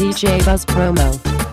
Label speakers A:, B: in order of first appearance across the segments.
A: DJ Buzz Promo.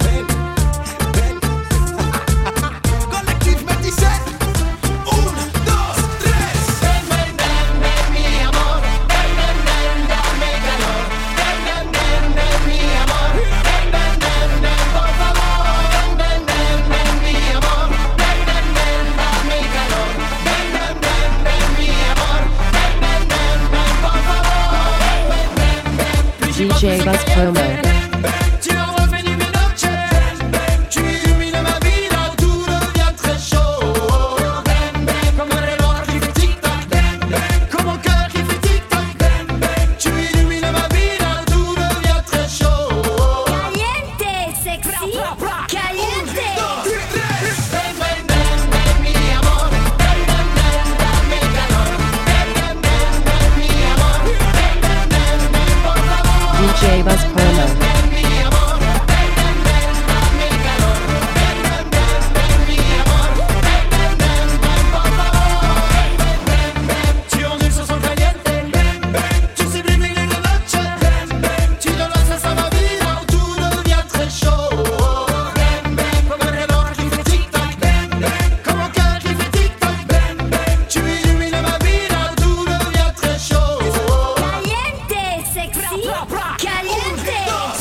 B: Collectif Métisset. 1, 2, 3. Ven, ven, ven, ven, mi amor. Ven, ven, ven, dame calor. Ven, ven, ven, ven, mi amor. Ven, ven, ven, ven, por favor. Ven, ven, ven, ven, mi amor. Ven, ven, ven, dame calor. Ven, ven, ven, ven, mi amor. Ven, ven, ven, ven, por favor. Ven, ven, ven, ven.
A: DJ Buzz Promo.
B: Tu envoies venir mes noches. Tu illumines ma vida, tout devient très chaud. Comme un élément qui fait tic-tac. Comme mon cœur qui fait tic-tac. Tu illumines ma vida, tout devient très chaud.
C: Caliente, sexy, caliente.
B: Ven, ven, ven, ven, mi amor. Ven, ven, ven, dame calor. Ven, ven, ven, ven, mi amor. Ven, ven, ven, ven, por favor.
A: DJ Buzz Promo.
B: Mi amor, ven, ven, ven, dame calor. Ven, ven, ven, ven, mi amor. Ven, ven, ven, ven, por favor. Ven, ven, ven. Tu ondes son caliente. Tu sublimes la noche. Tu donnes la salsa a ma vida, tout devient très chaud. Comme un reloj qui fait tic-tac. Comme mon cœur qui fait tic-tac. Tu illumines ma vida, tout devient très chaud.
C: Caliente, sexy, caliente.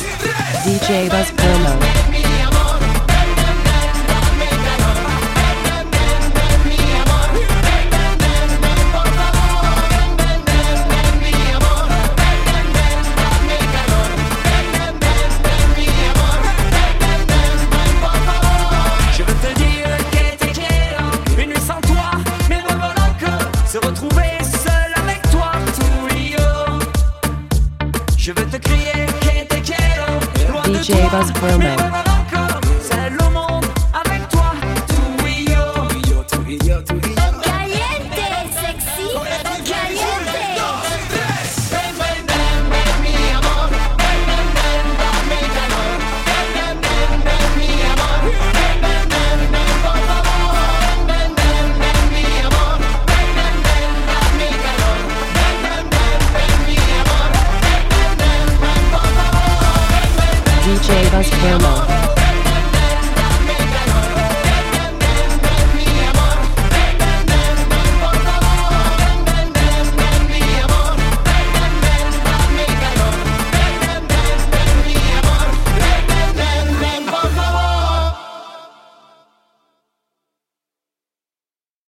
A: DJ Buzz Promo.
B: Mi amor, ven, ven, ven, dame calor. Ven, ven, ven, ven, mi amor. Ven, ven, ven, ven, por favor. Ven, ven, ven, ven, mi amor. Ven, ven, ven, dame calor. Ven, ven, ven, ven, mi amor. Ven, ven, ven, ven, por favor. Je veux te dire que te quiero. Une nuit sans toi, mes rêves locaux. Se retrouver seul avec toi, tout yo. Je veux te crier que te quiero. Loin de
A: DJ
B: toi,
A: Buzz Promo.
B: mes rêves locaux. Seul au monde avec toi, tout yo.
C: Caliente, sexy, caliente.
B: Ven, ven, ven, ven, mi amor. Ven, ven, ven, dame calor. Ven, ven, ven, ven, mi amor. Ven, ven, ven, ven, por favor. Ven, ven, ven, ven, mi amor. Ven, ven, ven, dame calor. Ven, ven, ven, ven, mi amor. Ven, ven, ven, ven, por favor. Ven, ven, ven,
A: DJ Buzz Promo.